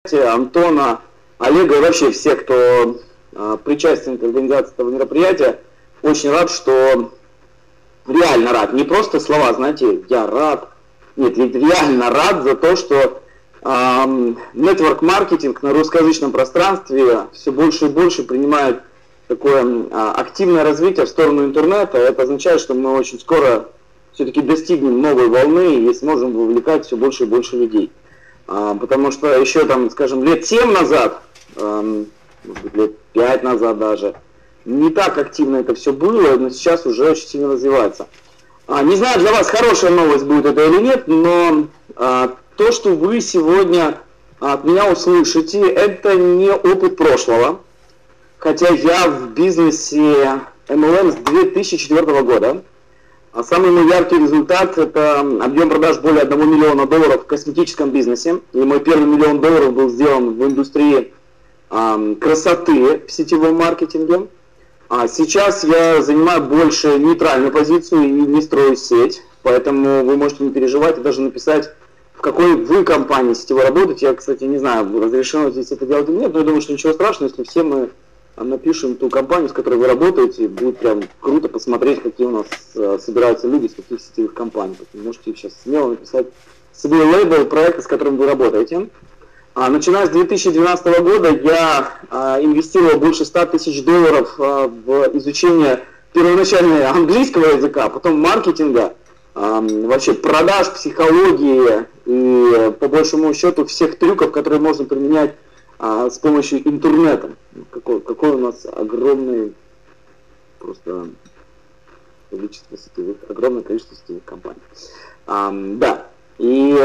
Антона, Олега и вообще всех, кто причастен к организации этого мероприятия. Очень рад, что реально рад. Не просто слова, знаете, я рад. Нет, реально рад за то, что нетворк-маркетинг на русскоязычном пространстве все больше и больше принимает такое активное развитие в сторону интернета. Это означает, что мы очень скоро все-таки достигнем новой волны и сможем вовлекать все больше и больше людей. Потому что еще там, скажем, лет 7 назад, может быть, лет 5 назад даже, не так активно это все было, но сейчас уже очень сильно развивается. Не знаю, для вас хорошая новость будет это или нет, но то, что вы сегодня от меня услышите, это не опыт прошлого. Хотя я в бизнесе MLM с 2004 года. А самый мой яркий результат – это объем продаж более $1 миллиона в косметическом бизнесе. И мой первый $1 миллион был сделан в индустрии красоты в сетевом маркетинге. А сейчас я занимаю больше нейтральную позицию и не строю сеть. Поэтому вы можете не переживать и даже написать, в какой вы компании сетевой работаете. Я, кстати, не знаю, разрешено здесь это делать или нет, но я думаю, что ничего страшного, если все мы напишем ту компанию, с которой вы работаете, будет прям круто посмотреть, какие у нас собираются люди, с каких сетевых компаний. Вы можете сейчас смело написать свой лейбл проекта, с которым вы работаете. Начиная с 2012 года я инвестировал больше $100 тысяч в изучение первоначально английского языка, потом маркетинга, вообще продаж, психологии и по большому счету всех трюков, которые можно применять с помощью интернета. Какое у нас огромное просто количество сетевых, огромное количество сетевых компаний. Да, и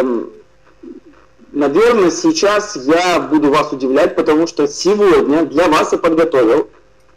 наверное сейчас я буду вас удивлять, потому что сегодня для вас я подготовил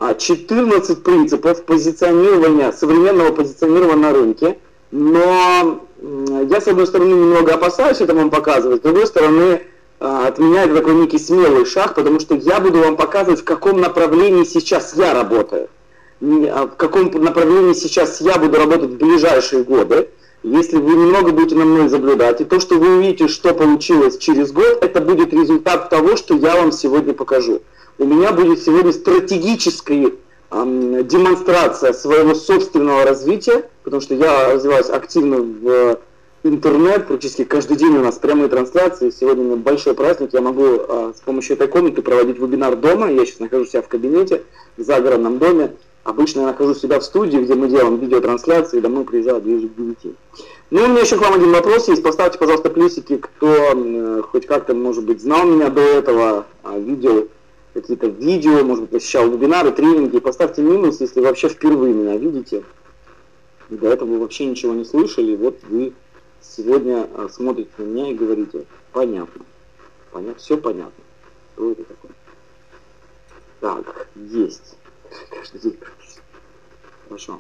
14 принципов позиционирования, современного позиционирования на рынке, но я с одной стороны немного опасаюсь это вам показывать, с другой стороны от меня это такой некий смелый шаг, потому что я буду вам показывать, в каком направлении сейчас я работаю, в каком направлении сейчас я буду работать в ближайшие годы. Если вы немного будете на мной наблюдать, и то, что вы увидите, что получилось через год, это будет результат того, что я вам сегодня покажу. У меня будет сегодня стратегическая демонстрация своего собственного развития, потому что я развиваюсь активно в интернет, практически каждый день у нас прямые трансляции. Сегодня у меня большой праздник, я могу с помощью этой комнаты проводить вебинар дома. Я сейчас нахожусь у себя в кабинете, в загородном доме. Обычно я нахожусь у себя в студии, где мы делаем видеотрансляции, и домой приезжаю ближе к 9. Ну, у меня еще к вам один вопрос есть. Поставьте, пожалуйста, плюсики, кто хоть как-то, может быть, знал меня до этого, видел какие-то видео, может быть, посещал вебинары, тренинги. Поставьте минус, если вообще впервые меня видите. До этого вы вообще ничего не слышали, вот вы сегодня смотрите на меня и говорите, понятно, все понятно. Что это такое? Так, есть. Каждый день. Хорошо.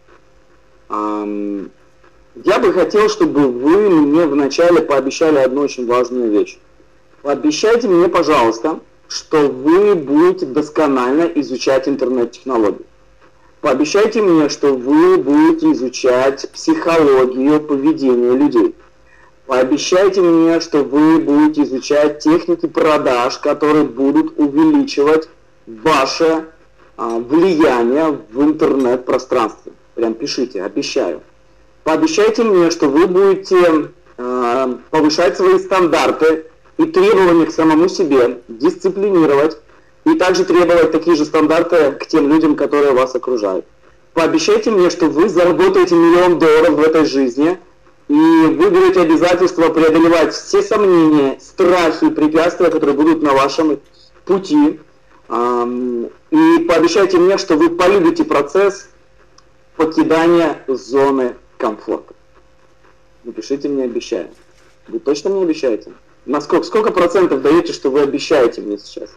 Я бы хотел, чтобы вы мне вначале пообещали одну очень важную вещь. Пообещайте мне, пожалуйста, что вы будете досконально изучать интернет-технологии. Пообещайте мне, что вы будете изучать психологию поведения людей. Пообещайте мне, что вы будете изучать техники продаж, которые будут увеличивать ваше влияние в интернет-пространстве. Прям пишите, обещаю. Пообещайте мне, что вы будете повышать свои стандарты и требования к самому себе, дисциплинировать, и также требовать такие же стандарты к тем людям, которые вас окружают. Пообещайте мне, что вы заработаете $1 миллион в этой жизни, и вы берете обязательство преодолевать все сомнения, страхи и препятствия, которые будут на вашем пути. И пообещайте мне, что вы полюбите процесс покидания зоны комфорта. Напишите мне, обещаю. Вы точно мне обещаете? Сколько процентов даете, что вы обещаете мне сейчас?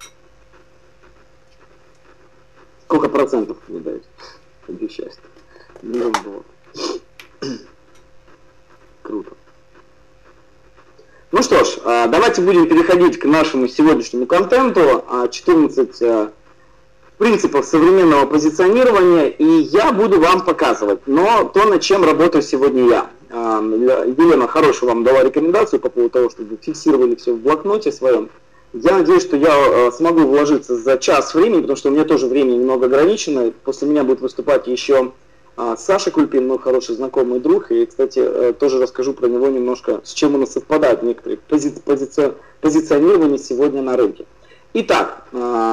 Сколько процентов вы даете? Обещаете. $1 миллион. Круто. Ну что ж, давайте будем переходить к нашему сегодняшнему контенту. 14 принципов современного позиционирования, и я буду вам показывать, но то, над чем работаю сегодня я. Елена хорошую вам дала рекомендацию по поводу того, чтобы вы фиксировали все в блокноте своем. Я надеюсь, что я смогу вложиться за час времени, потому что у меня тоже время немного ограничено. После меня будет выступать еще Саша Кульпин, мой хороший знакомый друг. И, кстати, тоже расскажу про него немножко, с чем у нас совпадают некоторые позиционирования сегодня на рынке. Итак,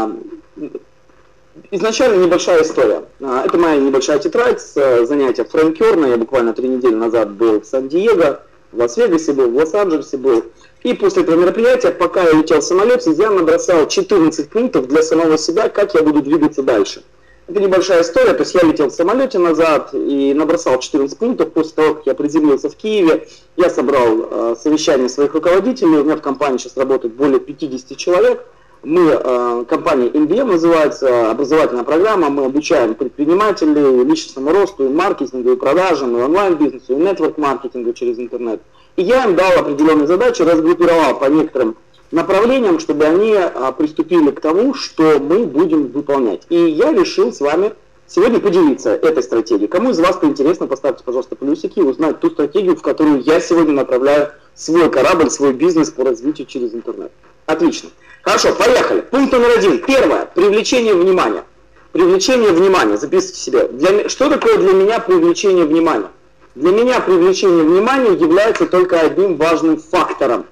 изначально небольшая история. Это моя небольшая тетрадь с занятия Фрэнк Керна. Я буквально 3 недели назад был в Сан-Диего, в Лас-Вегасе был, в Лос-Анджелесе был. И после этого мероприятия, пока я летел в самолете, я набросал 14 пунктов для самого себя, как я буду двигаться дальше. Это небольшая история, то есть я летел в самолете назад и набросал 14 пунктов. После того, как я приземлился в Киеве, я собрал совещание своих руководителей. У меня в компании сейчас работает более 50 человек. Мы, компания MBM называется, образовательная программа, мы обучаем предпринимателей личностному росту, и маркетингу, и продажам, и онлайн-бизнесу, и нетворк-маркетингу через интернет. И я им дал определенные задачи, разгруппировал по некоторым направлениям, чтобы они приступили к тому, что мы будем выполнять. И я решил с вами сегодня поделиться этой стратегией. Кому из вас это интересно, поставьте, пожалуйста, плюсики и узнать ту стратегию, в которую я сегодня направляю свой корабль, свой бизнес по развитию через интернет. Отлично. Хорошо, поехали. Пункт номер 1. Первое. Привлечение внимания. Привлечение внимания. Записывайте себе. Что такое для меня привлечение внимания? Для меня привлечение внимания является только одним важным фактором.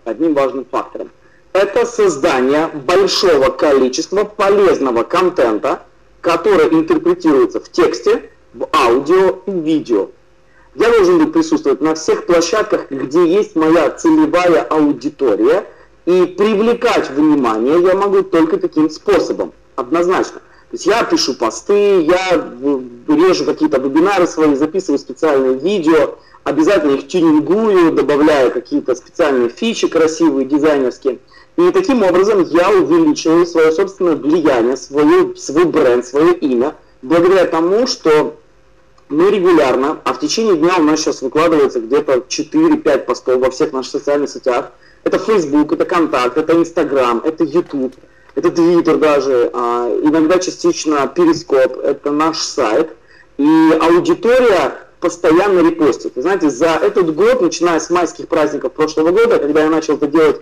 Это создание большого количества полезного контента, который интерпретируется в тексте, в аудио и видео. Я должен быть присутствовать на всех площадках, где есть моя целевая аудитория, и привлекать внимание я могу только таким способом, однозначно. То есть я пишу посты, я режу какие-то вебинары свои, записываю специальные видео, обязательно их тюнингую, добавляю какие-то специальные фичи красивые, дизайнерские. И таким образом я увеличиваю свое собственное влияние, свой бренд, свое имя, благодаря тому, что мы регулярно, а в течение дня у нас сейчас выкладывается где-то 4-5 постов во всех наших социальных сетях. Это Facebook, это Контакт, это Instagram, это YouTube, это Twitter даже, иногда частично Перископ, это наш сайт. И аудитория постоянно репостит. Вы знаете, за этот год, начиная с майских праздников прошлого года, когда я начал это делать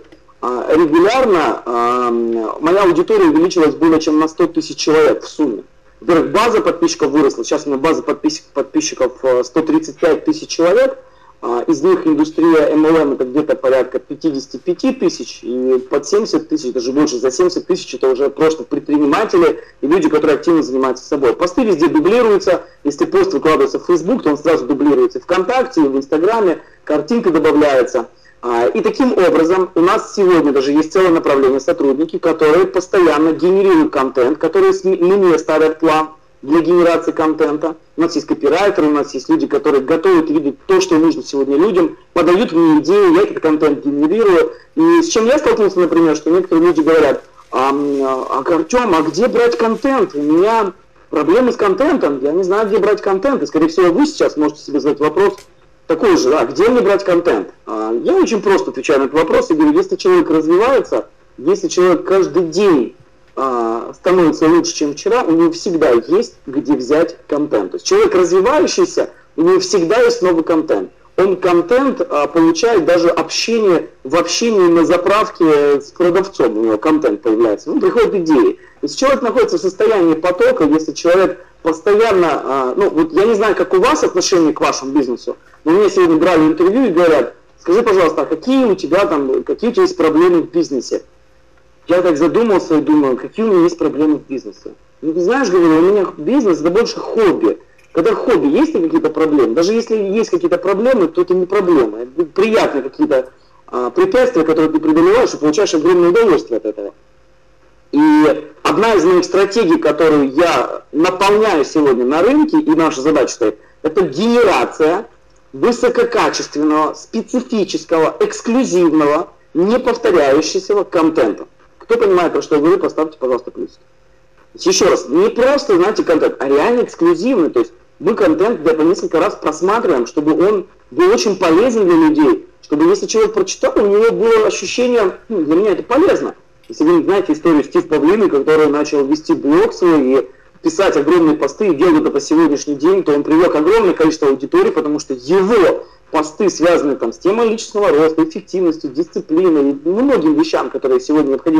регулярно, моя аудитория увеличилась более чем на 100 тысяч человек в сумме. Во-первых, база подписчиков выросла. Сейчас у меня база подписчиков 135 тысяч человек. Из них индустрия MLM это где-то порядка 55 тысяч, и под 70 тысяч, даже больше, за 70 тысяч это уже просто предприниматели и люди, которые активно занимаются собой. Посты везде дублируются, если пост выкладывается в Facebook, то он сразу дублируется и ВКонтакте, и в Инстаграме, картинка добавляется. И таким образом у нас сегодня даже есть целое направление сотрудники, которые постоянно генерируют контент, которые мне ставят план для генерации контента. У нас есть копирайтеры, у нас есть люди, которые готовят видеть то, что нужно сегодня людям, подают мне идеи, я этот контент генерирую. И с чем я столкнулся, например, что некоторые люди говорят: Артем, а где брать контент? У меня проблемы с контентом, я не знаю, где брать контент. И, скорее всего, вы сейчас можете себе задать вопрос такой же: где мне брать контент? Я очень просто отвечаю на этот вопрос и говорю: если человек развивается, если человек каждый день становится лучше, чем вчера, у него всегда есть где взять контент. То есть человек развивающийся, у него всегда есть новый контент. Он контент получает даже в общении на заправке с продавцом, у него контент появляется. Приходят идеи. Если человек находится в состоянии потока, если человек постоянно, вот я не знаю, как у вас отношение к вашему бизнесу, но мне сегодня брали интервью и говорят: скажи, пожалуйста, какие у тебя есть проблемы в бизнесе? Я так задумался и думаю, какие у меня есть проблемы в бизнесе. Ты знаешь, говорю, у меня бизнес это больше хобби. Когда хобби, есть ли какие-то проблемы? Даже если есть какие-то проблемы, то это не проблемы. Это приятные какие-то препятствия, которые ты преодолеваешь, и получаешь огромное удовольствие от этого. И одна из моих стратегий, которую я наполняю сегодня на рынке, и наша задача стоит, это генерация высококачественного, специфического, эксклюзивного, неповторяющегося контента. Кто понимает, про что я говорю, поставьте, пожалуйста, плюс. Еще раз, не просто, знаете, контент, а реально эксклюзивный. То есть мы контент где-то несколько раз просматриваем, чтобы он был очень полезен для людей, чтобы если человек прочитал, у него было ощущение, для меня это полезно. Если вы знаете историю Стив Павлины, который начал вести блог свой и писать огромные посты и делать это по сегодняшний день, то он привлек огромное количество аудитории, потому что его посты связаны с темой личностного роста, эффективностью, дисциплиной и многим вещам, которые сегодня необходимы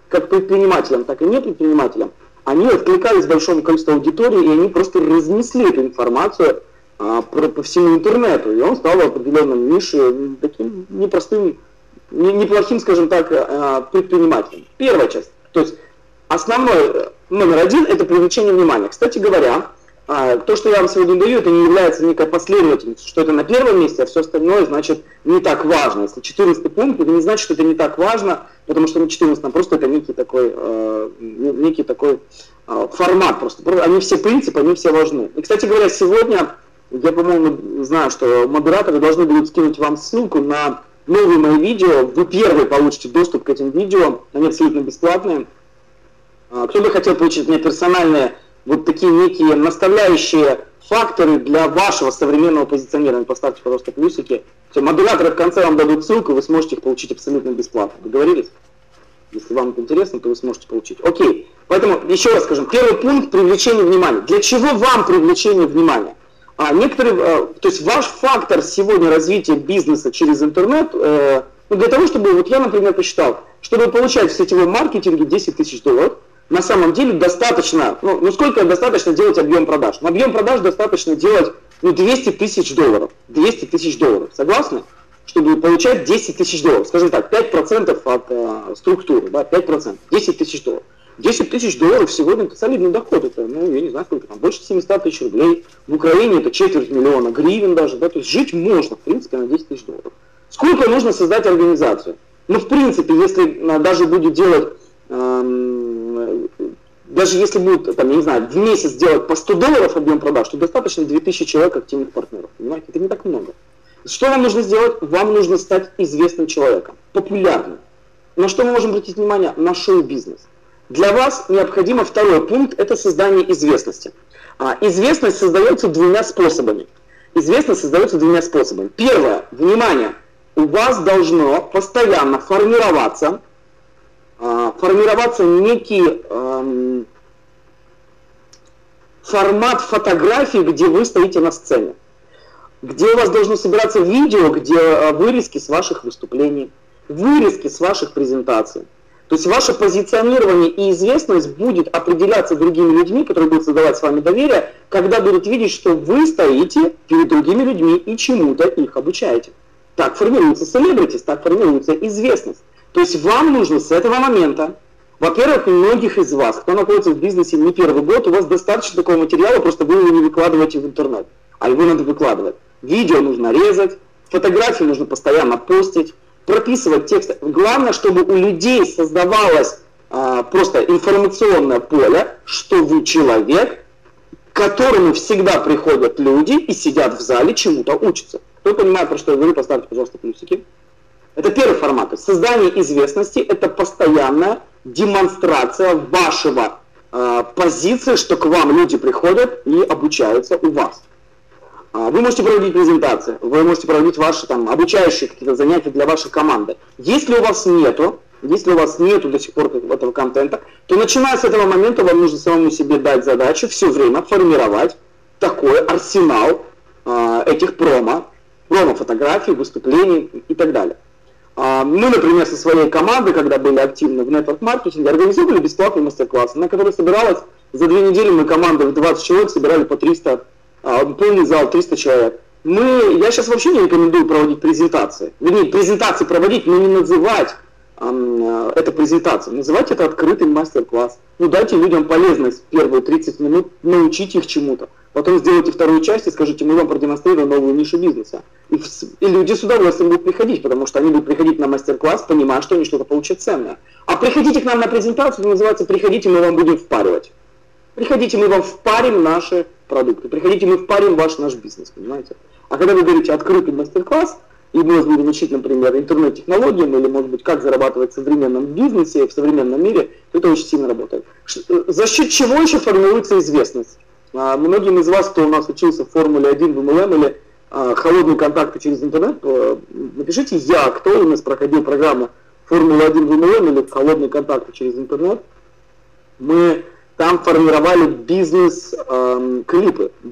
как предпринимателям, так и не предпринимателям, они откликались большому количеству аудитории, и они просто разнесли эту информацию по всему интернету, и он стал в определенном нише таким непростым, неплохим, скажем так, предпринимателем. Первая часть. То есть основной, номер один, это привлечение внимания. Кстати говоря, то, что я вам сегодня даю, это не является некой последовательностью, что это на первом месте, а все остальное, значит, не так важно. Если 14 пункт, это не значит, что это не так важно, потому что на 14 просто это некий такой формат. Просто они все принципы, они все важны. И, кстати говоря, сегодня, я, по-моему, знаю, что модераторы должны будут скинуть вам ссылку на новые мои видео. Вы первые получите доступ к этим видео, они абсолютно бесплатные. Кто бы хотел получить мне персональные вот такие некие наставляющие факторы для вашего современного позиционирования, поставьте, пожалуйста, плюсики. Все, модераторы в конце вам дадут ссылку, вы сможете их получить абсолютно бесплатно. Договорились? Если вам это интересно, то вы сможете получить. Окей. Поэтому еще раз скажем. Первый пункт — привлечение внимания. Для чего вам привлечение внимания? То есть ваш фактор сегодня развития бизнеса через интернет, для того, чтобы, вот я, например, посчитал, чтобы получать в сетевом маркетинге 10 тысяч долларов, на самом деле достаточно, сколько достаточно делать объем продаж? На объем продаж достаточно делать 200 тысяч долларов. 200 тысяч долларов. Согласны? Чтобы получать 10 тысяч долларов. Скажем так, 5% от структуры. Да, 5%. 10 тысяч долларов. 10 тысяч долларов сегодня это солидный доход. Это, я не знаю, сколько там, больше 700 тысяч рублей. В Украине это 250 000 гривен даже. Да, то есть жить можно, в принципе, на 10 тысяч долларов. Сколько нужно создать организацию? В принципе, если даже будет делать... Даже если будет, там, я не знаю, в месяц делать по 100 долларов объем продаж, то достаточно 2000 человек активных партнеров. Понимаете, это не так много. Что вам нужно сделать? Вам нужно стать известным человеком, популярным. На что мы можем обратить внимание? На шоу-бизнес. Для вас необходимо второй пункт – это создание известности. Известность создается двумя способами. Известность создается двумя способами. Первое, внимание, у вас должно постоянно формироваться некий формат фотографии, где вы стоите на сцене, где у вас должно собираться видео, где вырезки с ваших выступлений, вырезки с ваших презентаций. То есть ваше позиционирование и известность будет определяться другими людьми, которые будут создавать с вами доверие, когда будут видеть, что вы стоите перед другими людьми и чему-то их обучаете. Так формируется селебритис, так формируется известность. То есть вам нужно с этого момента, во-первых, у многих из вас, кто находится в бизнесе не первый год, у вас достаточно такого материала, просто вы его не выкладываете в интернет, а его надо выкладывать. Видео нужно резать, фотографии нужно постоянно постить, прописывать текст. Главное, чтобы у людей создавалось просто информационное поле, что вы человек, к которому всегда приходят люди и сидят в зале, чему-то учатся. Кто понимает, про что я говорю, поставьте, пожалуйста, плюсики. Это первый формат. Создание известности – это постоянная демонстрация вашего позиции, что к вам люди приходят и обучаются у вас. Вы можете проводить презентации, вы можете проводить ваши обучающие какие-то занятия для вашей команды. Если у вас нету до сих пор этого контента, то начиная с этого момента вам нужно самому себе дать задачу все время формировать такой арсенал этих промо-фотографий, выступлений и так далее. Мы, например, со своей командой, когда были активны в нетворк-маркетинге, организовали бесплатный мастер-класс, на который собиралось за 2 недели мы командой в 20 человек собирали по 300, полный зал, 300 человек. Я сейчас вообще не рекомендую проводить презентации. Вернее, презентации проводить, но не называть это презентацией. Называть это открытым мастер-класс. Дайте людям полезность первые 30 минут, научите их чему-то. Потом сделайте вторую часть и скажите, мы вам продемонстрируем новую нишу бизнеса. И люди с удовольствием будут приходить, потому что они будут приходить на мастер-класс, понимая, что они что-то получат ценное. А приходите к нам на презентацию, это называется «приходите, мы вам будем впаривать». Приходите, мы вам впарим наши продукты. Приходите, мы впарим наш бизнес, понимаете? А когда вы говорите «открытый мастер-класс», и мы вас будем учить, например, интернет-технологиям или, может быть, как зарабатывать в современном бизнесе, в современном мире, то это очень сильно работает. За счет чего еще формируется известность? Многим из вас, кто у нас учился в Формуле 1 в MLM или холодные контакты через интернет, напишите кто у нас проходил программу Формула 1 в MLM или холодные контакты через интернет. Мы там формировали бизнес-клипы.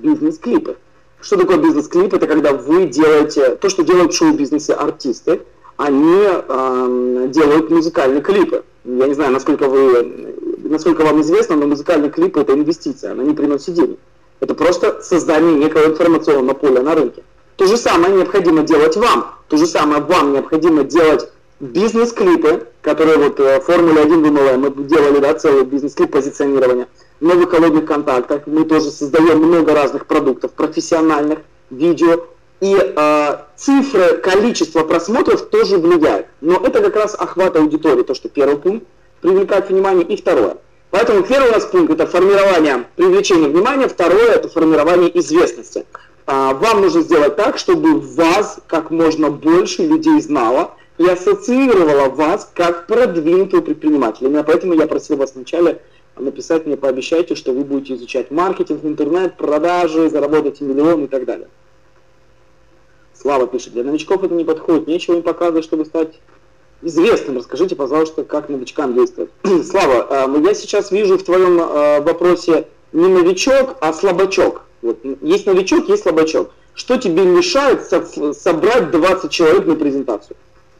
Что такое бизнес-клип? Это когда вы делаете то, что делают в шоу-бизнесе артисты. Они делают музыкальные клипы. Я не знаю, насколько вам известно, но музыкальный клип – это инвестиция, она не приносит денег. Это просто создание некого информационного поля на рынке. То же самое необходимо делать вам. То же самое вам необходимо делать бизнес-клипы, которые вот в Формуле 1 ВМЛ мы делали, да, целый бизнес-клип позиционирования. В новых холодных контактах мы тоже создаем много разных продуктов, профессиональных, видео. И цифры, количество просмотров тоже влияет. Но это как раз охват аудитории, то, что первый пункт, привлекать внимание, и второе. Поэтому первый у нас пункт – это формирование привлечения внимания, второе – это формирование известности. Вам нужно сделать так, чтобы вас как можно больше людей знало и ассоциировало вас как продвинутого предпринимателя. Именно поэтому я просил вас вначале написать мне, пообещайте, что вы будете изучать маркетинг, интернет, продажи, заработаете миллион и так далее. Слава пишет, для новичков это не подходит, нечего им показывать, чтобы стать известным. Расскажите, пожалуйста, как новичкам действовать. Слава, я сейчас вижу в твоем вопросе не новичок, а слабачок. Вот. Есть новичок, есть слабачок. Что тебе мешает собрать 20 человек на презентацию?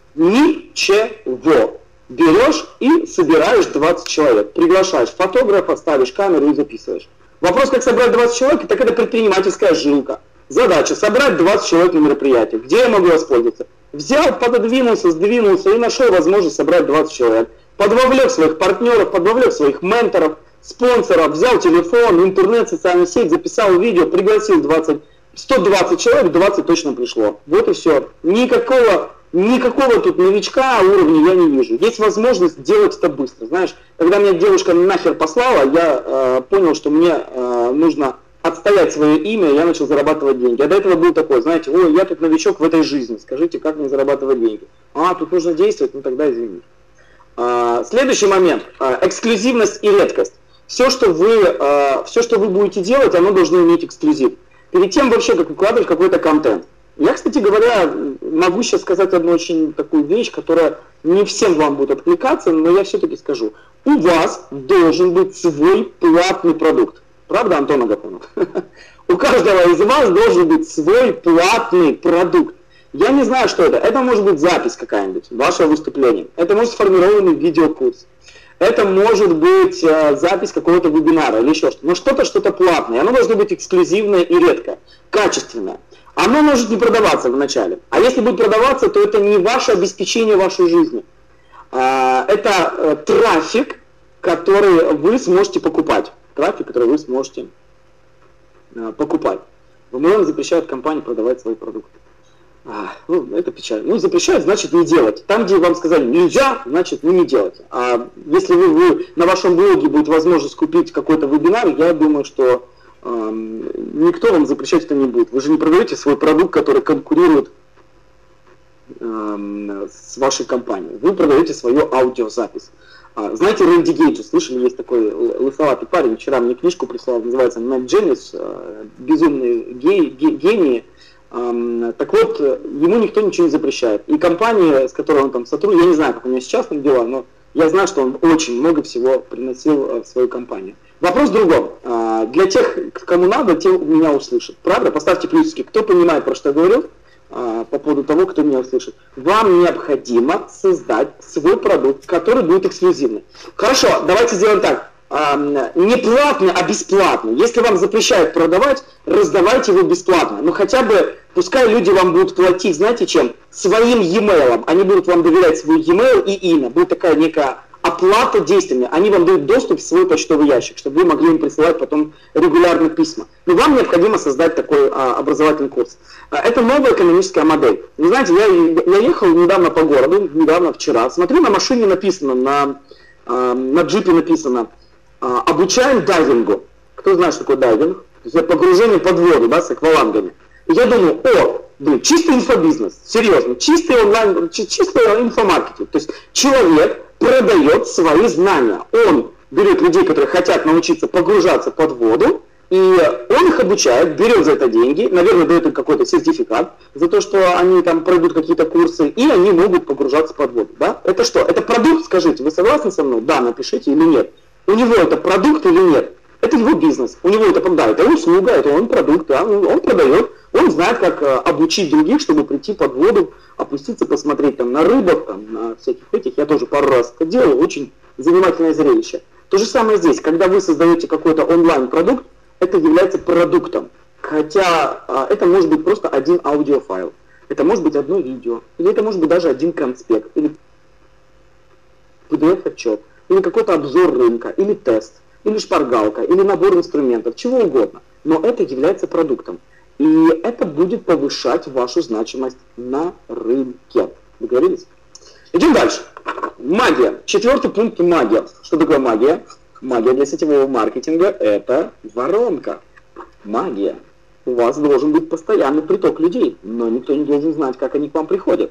Ничего. Берешь и собираешь 20 человек. Приглашаешь фотографа, ставишь камеру и записываешь. Вопрос, как собрать 20 человек, так это предпринимательская жилка. Задача – собрать 20 человек на мероприятие. Где я могу воспользоваться? Взял, пододвинулся, сдвинулся и нашел возможность собрать 20 человек. Подвовлек своих партнеров, подвовлек своих менторов, спонсоров, взял телефон, интернет, социальную сеть, записал видео, пригласил 120 человек, 20 точно пришло. Вот и все. Никакого тут новичка уровня я не вижу. Есть возможность делать это быстро. Знаешь, когда меня девушка нахер послала, я понял, что мне нужно отстоять свое имя, я начал зарабатывать деньги. А до этого был такой, знаете, ой, я тут новичок в этой жизни, скажите, как мне зарабатывать деньги? Тут нужно действовать, ну тогда извините. Следующий момент, эксклюзивность и редкость. Все, что вы будете делать, оно должно иметь эксклюзив. Перед тем вообще, как выкладывать какой-то контент. Я, кстати говоря, могу сейчас сказать одну очень такую вещь, которая не всем вам будет откликаться, но я все-таки скажу. У вас должен быть свой платный продукт. Правда, Антон Агафонов? У каждого из вас должен быть свой платный продукт. Я не знаю, что это. Это может быть запись какая-нибудь вашего выступления. Это может сформированный видеокурс. Это может быть запись какого-то вебинара или еще что-то. Но что-то платное. Оно должно быть эксклюзивное и редкое, качественное. Оно может не продаваться вначале. А если будет продаваться, то это не ваше обеспечение вашей жизни. Это трафик, который вы сможете покупать. Трафик, который вы сможете покупать. ВМЛ запрещает компании продавать свои продукты. Это печально. Запрещают, значит не делать. Там, где вам сказали нельзя, значит не делайте. А если вы на вашем блоге будет возможность купить какой-то вебинар, я думаю, что никто вам запрещать это не будет. Вы же не продаете свой продукт, который конкурирует с вашей компанией. Вы продаете свою аудиозапись. Знаете, Рэнди Гейджа, слышали, есть такой лысоватый парень, вчера мне книжку прислал, называется Mad Genius, безумные гении. Так вот, ему никто ничего не запрещает. И компания, с которой он там сотрудничает, я не знаю, как у него сейчас там дела, но я знаю, что он очень много всего приносил в свою компанию. Вопрос в другом. Для тех, кому надо, те меня услышат. Правда? Поставьте плюсики. Кто понимает, про что я говорю, по поводу того, кто меня услышит. Вам необходимо создать свой продукт, который будет эксклюзивный. Хорошо, давайте сделаем так. Не платный, а бесплатный. Если вам запрещают продавать, раздавайте его бесплатно. Но хотя бы, пускай люди вам будут платить, знаете чем? Своим e-mail. Они будут вам доверять свой e-mail и имя. Будет такая некая оплата действиями. Они вам дают доступ в свой почтовый ящик, чтобы вы могли им присылать потом регулярно письма. Но вам необходимо создать такой образовательный курс. Это новая экономическая модель. Вы знаете, я ехал недавно по городу, вчера, смотрю, на машине написано, на джипе написано: обучаем дайвингу. Кто знает, что такое дайвинг? Это погружение под воду, да, с аквалангами. И я думаю, чистый инфобизнес, серьезно, чистый онлайн, чистый инфомаркетинг. То есть человек продает свои знания. Он берет людей, которые хотят научиться погружаться под воду, и он их обучает, берет за это деньги, наверное, дает им какой-то сертификат за то, что они там пройдут какие-то курсы, и они могут погружаться под воду. Да? Это что? Это продукт, скажите, вы согласны со мной? Да, напишите или нет. У него это продукт или нет? Это его бизнес. У него это, да, это услуга, это он продукт, да, он продает Он знает, как обучить других, чтобы прийти под воду, опуститься, посмотреть там на рыбок, там, на всяких этих. Я тоже пару раз это делал, очень занимательное зрелище. То же самое здесь, когда вы создаете какой-то онлайн-продукт, это является продуктом. Хотя это может быть просто один аудиофайл, это может быть одно видео, или это может быть даже один конспект, или PDF-отчет, или какой-то обзор рынка, или тест, или шпаргалка, или набор инструментов, чего угодно. Но это является продуктом. И это будет повышать вашу значимость на рынке. Договорились? Идем дальше. Магия. 4-й пункт – магия. Что такое магия? Магия для сетевого маркетинга – это воронка. Магия. У вас должен быть постоянный приток людей, но никто не должен знать, как они к вам приходят.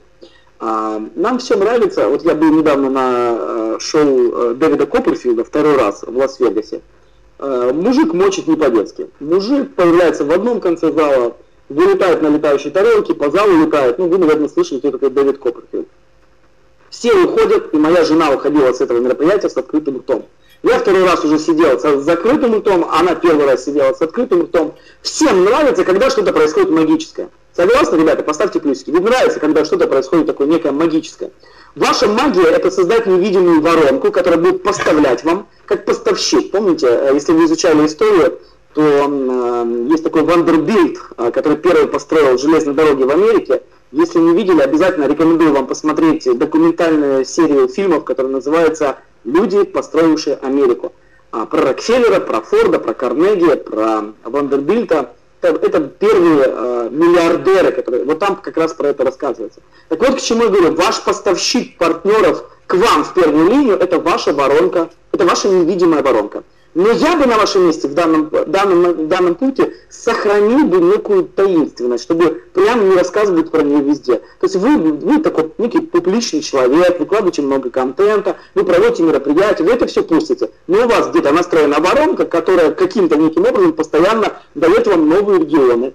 Нам все нравится. Вот я был недавно на шоу Дэвида Копперфилда второй раз в Лас-Вегасе. Мужик мочит не по-детски. Мужик появляется в одном конце зала, вылетает на летающей тарелке, по залу летает. Ну, вы, наверное, слышали, кто такой Дэвид Копперфилд. Все уходят, и моя жена уходила с этого мероприятия с открытым ртом. Я второй раз уже сидел с закрытым ртом, она первый раз сидела с открытым ртом. Всем нравится, когда что-то происходит магическое. Согласны, ребята? Поставьте плюсики. Вам нравится, когда что-то происходит такое некое магическое. Ваша магия – это создать невидимую воронку, которая будет поставлять вам, как поставщик. Помните, если вы изучали историю, то есть такой Вандербильт, который первый построил железные дороги в Америке. Если не видели, обязательно рекомендую вам посмотреть документальную серию фильмов, которая называется «Люди, построившие Америку». Про Рокфеллера, про Форда, про Карнеги, про Вандербильта. Это первые миллиардеры, которые... Вот там как раз про это рассказывается. Так вот, к чему я говорю. Ваш поставщик партнеров к вам в первую линию – это ваша воронка, это ваша невидимая воронка. Но я бы на вашем месте в данном пункте сохранил бы некую таинственность, чтобы прямо не рассказывать про нее везде. То есть вы такой некий публичный человек, выкладываете много контента, вы проводите мероприятия, вы это все пустите. Но у вас где-то настроена воронка, которая каким-то неким образом постоянно дает вам новые регионы,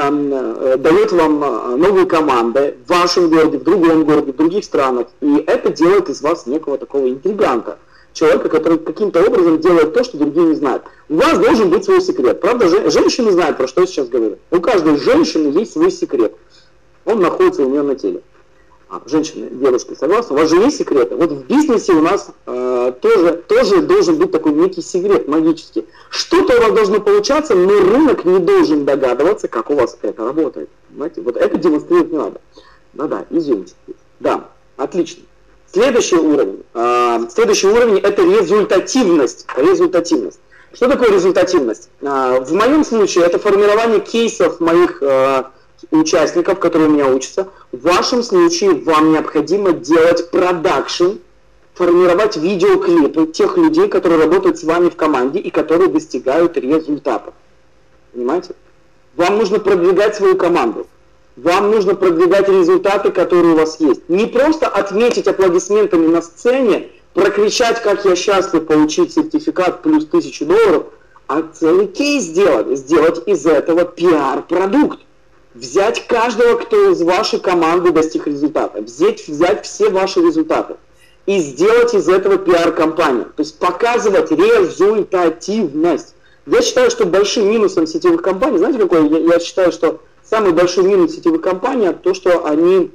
дает вам новые команды в вашем городе, в другом городе, в других странах. И это делает из вас некого такого интриганта. Человека, который каким-то образом делает то, что другие не знают. У вас должен быть свой секрет. Правда, женщины знают, про что я сейчас говорю. У каждой женщины есть свой секрет. Он находится у нее на теле. Женщины, девушки, согласны? У вас же есть секреты. Вот в бизнесе у нас тоже должен быть такой некий секрет магический. Что-то у вас должно получаться, но рынок не должен догадываться, как у вас это работает. Понимаете? Вот это демонстрировать не надо. Да, извините. Да, отлично. Следующий уровень это результативность. Что такое результативность? В моем случае это формирование кейсов моих участников, которые у меня учатся. В вашем случае вам необходимо делать продакшн, формировать видеоклипы тех людей, которые работают с вами в команде и которые достигают результатов. Понимаете? Вам нужно продвигать свою команду. Вам нужно продвигать результаты, которые у вас есть. Не просто отметить аплодисментами на сцене, прокричать, как я счастлив получить сертификат плюс $1000, а целый кейс сделать из этого пиар-продукт. Взять каждого, кто из вашей команды достиг результата, взять все ваши результаты и сделать из этого пиар-компанию. То есть показывать результативность. Я считаю, что большим минусом сетевых компаний, знаете какой? Я считаю, что самый большой минус сетевых компаний – то, что они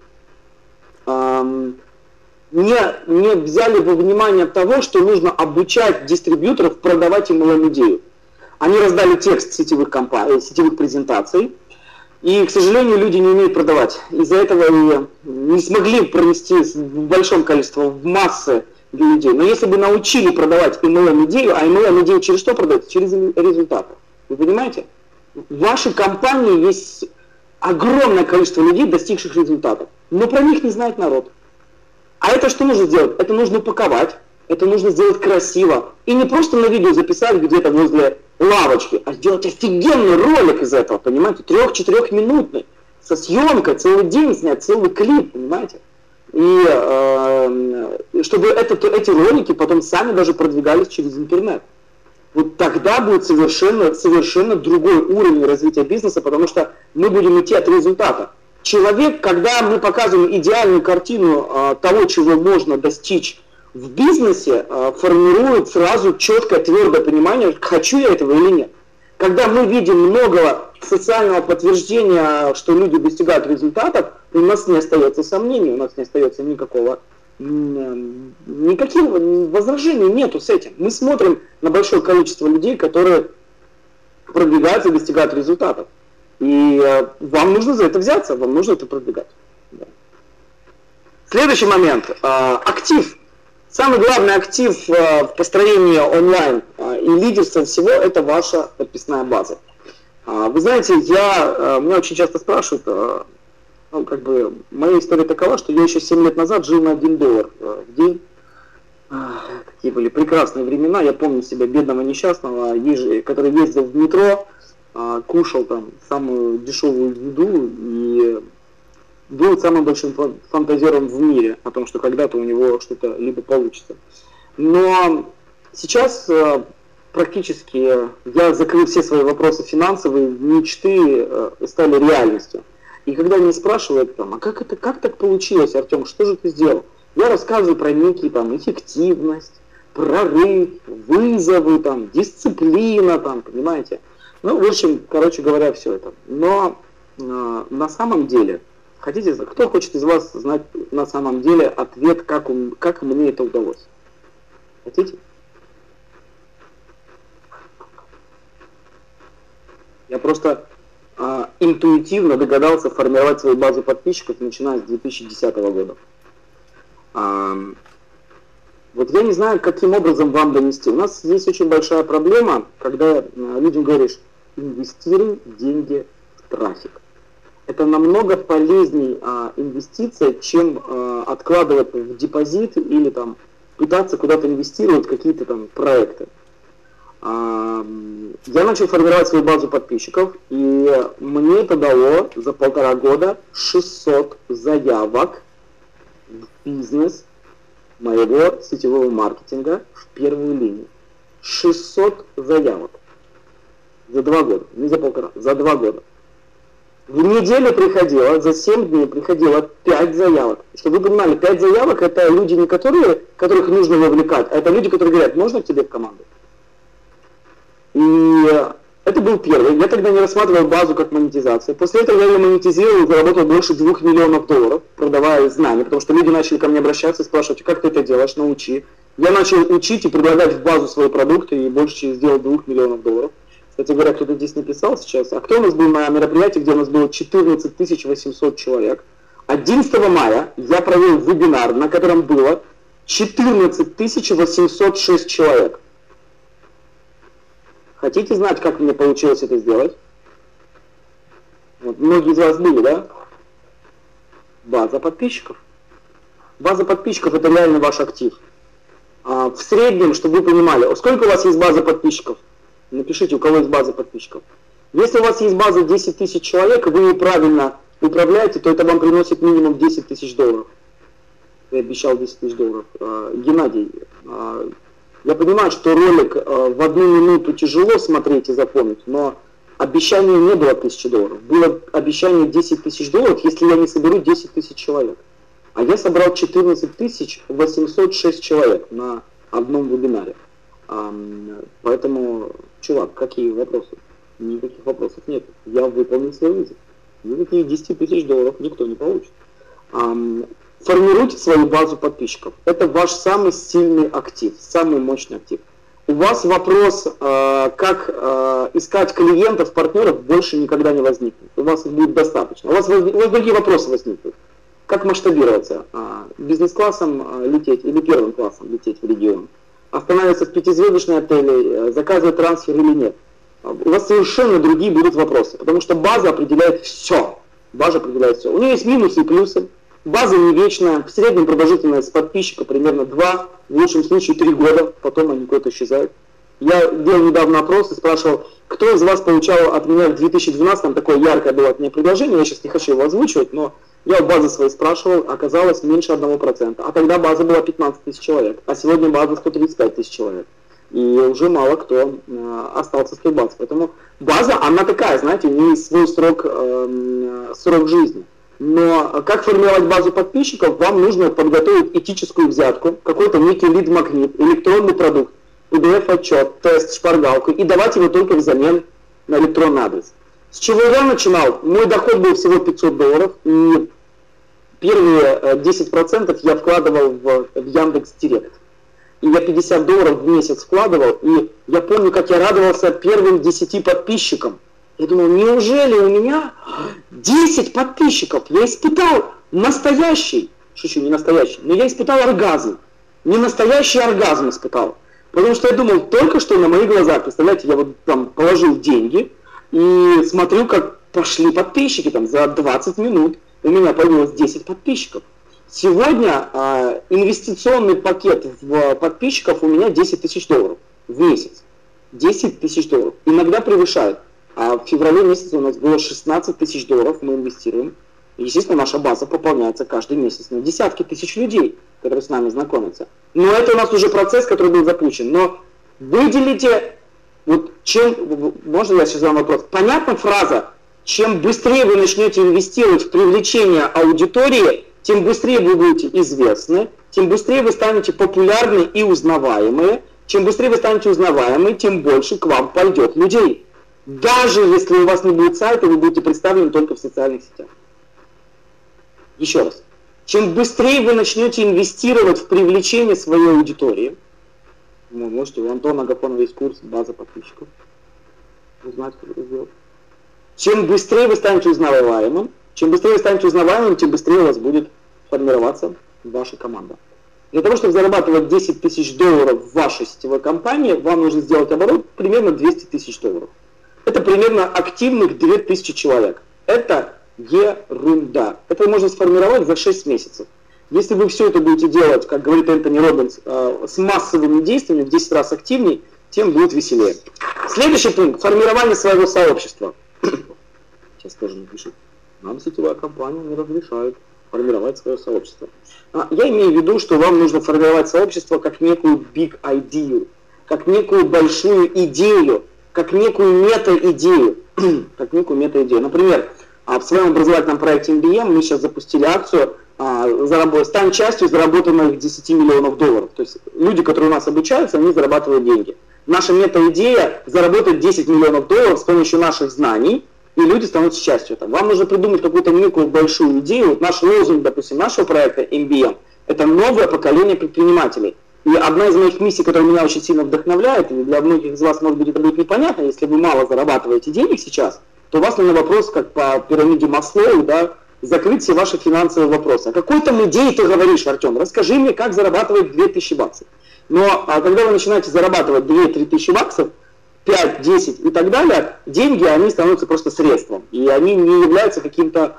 не взяли во внимание того, что нужно обучать дистрибьюторов продавать MLM-идею. Они раздали текст сетевых презентаций, и, к сожалению, люди не умеют продавать. Из-за этого и не смогли пронести в большом количестве, в массы для людей. Но если бы научили продавать MLM-идею, а MLM-идею через что продать? Через результаты. Вы понимаете? В вашей компании есть огромное количество людей, достигших результатов, но про них не знает народ. А это что нужно сделать? Это нужно упаковать, это нужно сделать красиво. И не просто на видео записать где-то возле лавочки, а сделать офигенный ролик из этого, понимаете? 3-4-минутный, со съемкой, целый день снять, целый клип, понимаете? И чтобы эти ролики потом сами даже продвигались через интернет. Вот тогда будет совершенно другой уровень развития бизнеса, потому что мы будем идти от результата. Человек, когда мы показываем идеальную картину того, чего можно достичь в бизнесе, формирует сразу четкое, твердое понимание, хочу я этого или нет. когда мы видим много социального подтверждения, что люди достигают результатов, у нас не остается сомнений, у нас не остается никаких возражений нету с этим. Мы смотрим на большое количество людей, которые продвигаются и достигают результатов. И вам нужно за это взяться, вам нужно это продвигать. Да. Следующий момент. Актив. Самый главный актив в построении онлайн и лидерства всего – это ваша подписная база. Вы знаете, меня очень часто спрашивают, моя история такова, что я еще 7 лет назад жил на $1 в день. Такие были прекрасные времена, я помню себя бедного несчастного, который ездил в метро, кушал там самую дешевую еду и был самым большим фантазером в мире о том, что когда-то у него что-то либо получится. Но сейчас практически я закрыл все свои вопросы финансовые, мечты стали реальностью. И когда меня спрашивают, а как так получилось, Артем, что же ты сделал? Я рассказываю про некие эффективность, прорыв, вызовы, дисциплина, понимаете? Ну, в общем, короче говоря, все это. Но на самом деле, кто хочет из вас знать на самом деле ответ, как мне это удалось? Хотите? Я просто интуитивно догадался формировать свою базу подписчиков, начиная с 2010 года. Вот я не знаю, каким образом вам донести. У нас есть очень большая проблема, когда людям говоришь, инвестируй деньги в трафик. Это намного полезнее инвестиция, чем откладывать в депозит или пытаться куда-то инвестировать в какие-то проекты. Я начал формировать свою базу подписчиков, и мне это дало за 1,5 года 600 заявок в бизнес моего сетевого маркетинга в первую линию. 600 заявок. За 2 года. Не за 1,5, за 2 года. В неделю приходило, за 7 дней приходило 5 заявок. Чтобы вы понимали, 5 заявок это люди, не которых нужно вовлекать, а это люди, которые говорят, можно к тебе в команду? И это был первый. Я тогда не рассматривал базу как монетизацию. После этого я ее монетизировал и заработал больше $2 миллионов, продавая знания, потому что люди начали ко мне обращаться и спрашивать, как ты это делаешь, научи. Я начал учить и предлагать в базу свои продукты и больше сделал $2 миллионов. Кстати говоря, кто-то здесь написал сейчас, а кто у нас был на мероприятии, где у нас было 14 800 человек. 11 мая я провел вебинар, на котором было 14 806 человек. Хотите знать, как мне получилось это сделать? Вот, многие из вас были, да? База подписчиков. База подписчиков это реально ваш актив. В среднем, чтобы вы понимали, сколько у вас есть база подписчиков? Напишите, у кого есть база подписчиков. Если у вас есть база 10 тысяч человек, и вы ее правильно управляете, то это вам приносит минимум $10 000. Я обещал $10 000. Геннадий, я понимаю, что ролик в 1 минуту тяжело смотреть и запомнить, но обещание не было $1000. Было обещание $10 000, если я не соберу 10 тысяч человек. А я собрал 14 806 человек на одном вебинаре. Поэтому, чувак, какие вопросы? Никаких вопросов нет. Я выполнил свой вызов. Никаких $10 000 никто не получит. Формируйте свою базу подписчиков. Это ваш самый сильный актив, самый мощный актив. У вас вопрос, как искать клиентов, партнеров, больше никогда не возникнет. У вас их будет достаточно. У вас другие вопросы возникнут. Как масштабироваться? Бизнес-классом лететь или первым классом лететь в регион? Останавливаться в 5-звездочной отеле, заказывать трансфер или нет? У вас совершенно другие будут вопросы, потому что база определяет все. База определяет все. У нее есть минусы и плюсы. База не вечная, в среднем продолжительность подписчика примерно 2, в лучшем случае 3 года, потом они куда-то исчезают. Я делал недавно опрос и спрашивал, кто из вас получал от меня в 2012, такое яркое было от меня предложение, я сейчас не хочу его озвучивать, но я у базы своей спрашивал, оказалось меньше 1%, а тогда база была 15 тысяч человек, а сегодня база 135 тысяч человек. И уже мало кто остался с той базой. Поэтому база, она такая, знаете, у нее есть свой срок жизни. Но как формировать базу подписчиков, вам нужно подготовить этическую взятку, какой-то некий лид-магнит, электронный продукт, PDF-отчет, тест, шпаргалку, и давать его только взамен на электронный адрес. С чего я начинал? Мой доход был всего $500, и первые 10% я вкладывал в Яндекс.Директ. И я $50 в месяц вкладывал, и я помню, как я радовался первым 10 подписчикам. Я думал, неужели у меня 10 подписчиков? Я испытал настоящий, шучу, не настоящий, но я испытал оргазм. Не настоящий оргазм испытал. Потому что я думал, только что на моих глазах, представляете, я вот там положил деньги и смотрю, как пошли подписчики, там за 20 минут у меня появилось 10 подписчиков. Сегодня инвестиционный пакет в подписчиков у меня $10 000 в месяц. $10 000. Иногда превышает. А в феврале месяце у нас было $16 000 мы инвестируем. Естественно, наша база пополняется каждый месяц на десятки тысяч людей, которые с нами знакомятся. Но это у нас уже процесс, который был запущен. Но выделите, вот чем, можно я сейчас задам вопрос? Понятна фраза, чем быстрее вы начнете инвестировать в привлечение аудитории, тем быстрее вы будете известны, тем быстрее вы станете популярны и узнаваемые. Чем быстрее вы станете узнаваемы, тем больше к вам пойдет людей. Даже если у вас не будет сайта, вы будете представлены только в социальных сетях. Еще раз. Чем быстрее вы начнете инвестировать в привлечение своей аудитории, вы можете, у Антона Агафонова есть курс «База подписчиков». Узнать, как это сделать. Чем быстрее вы станете узнаваемым, тем быстрее у вас будет формироваться ваша команда. Для того, чтобы зарабатывать $10 000 в вашей сетевой компании, вам нужно сделать оборот примерно $200 000. Это примерно активных 2000 человек. Это ерунда. Это можно сформировать за 6 месяцев. Если вы все это будете делать, как говорит Энтони Роббинс, с массовыми действиями, в 10 раз активней, тем будет веселее. Следующий пункт. Формирование своего сообщества. Сейчас тоже напишу. Нам сетевая компания не разрешает формировать свое сообщество. Я имею в виду, что вам нужно формировать сообщество как некую big idea, как некую большую идею, как некую мета-идею. Например, в своем образовательном проекте MBM мы сейчас запустили акцию «Стань частью заработанных $10 миллионов». То есть люди, которые у нас обучаются, они зарабатывают деньги. Наша мета-идея заработать $10 миллионов с помощью наших знаний, и люди становятся частью этого. Вам нужно придумать какую-то некую большую идею. Вот наш лозунг, допустим, нашего проекта MBM – это новое поколение предпринимателей. И одна из моих миссий, которая меня очень сильно вдохновляет, и для многих из вас, может быть, это будет непонятно, если вы мало зарабатываете денег сейчас, то у вас на вопрос, как по пирамиде Маслоу, да, закрыть все ваши финансовые вопросы. О какой там идее ты говоришь, Артем? Расскажи мне, как зарабатывать $2000. Но когда вы начинаете зарабатывать 2-3 тысячи баксов, 5, 10 и так далее, деньги, они становятся просто средством. И они не являются каким-то,